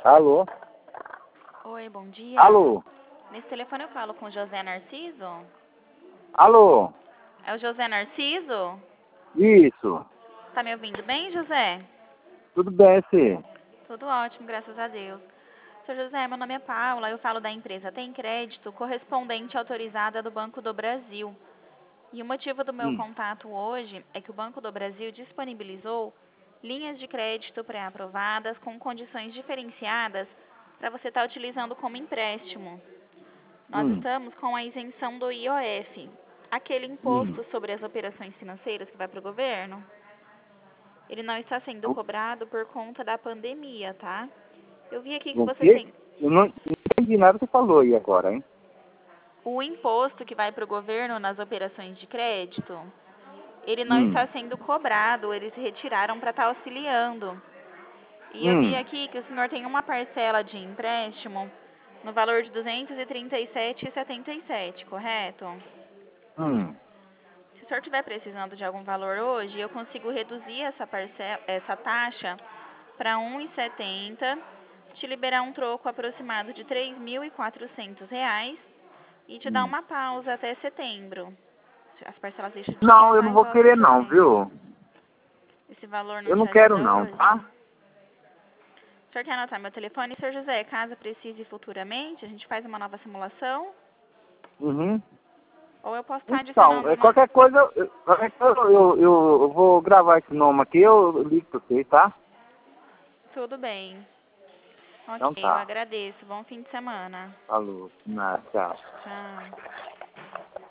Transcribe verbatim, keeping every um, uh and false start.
Alô? Oi, bom dia. Alô? Nesse telefone eu falo com o José Narciso? Alô? É o José Narciso? Isso. Tá me ouvindo bem, José? Tudo bem, sim? Tudo ótimo, graças a Deus. Seu José, meu nome é Paula, eu falo da empresa Tem Crédito, correspondente autorizada do Banco do Brasil. E o motivo do meu Hum. contato hoje é que o Banco do Brasil disponibilizou linhas de crédito pré-aprovadas com condições diferenciadas para você estar utilizando como empréstimo. Nós Hum. estamos com a isenção do I O F, aquele Hum. imposto sobre as operações financeiras que vai para o governo. Ele não está sendo O, cobrado por conta da pandemia, tá? Eu vi aqui que o você quê? tem Eu não, não entendi nada que você falou aí agora, hein? o imposto que vai para o governo nas operações de crédito. Ele não Hum. está sendo cobrado, eles retiraram para estar auxiliando. E eu vi Hum. aqui que o senhor tem uma parcela de empréstimo no valor de duzentos e trinta e sete reais e setenta e sete centavos, correto? Hum. Se o senhor estiver precisando de algum valor hoje, eu consigo reduzir essa, parcela, essa taxa para um real e setenta centavos, te liberar um troco aproximado de três mil e quatrocentos reais e te dar Hum. uma pausa até setembro. As parcelas deixam de Não, eu descontar não e vou volta em querer não, setembro. viu? Esse valor não Eu te não quero ajuda não, hoje? tá? O senhor quer anotar meu telefone? Senhor José, caso precise futuramente, a gente faz uma nova simulação, Uhum. ou eu posso estar Então, adicionando é, uma... qualquer coisa, eu- qualquer coisa eu, eu, eu vou gravar esse nome aqui, eu ligo pra você, tá? Tudo bem. Então Ok, eu tá. agradeço. Bom fim de semana. Falou. Nada, tchau. Tchau.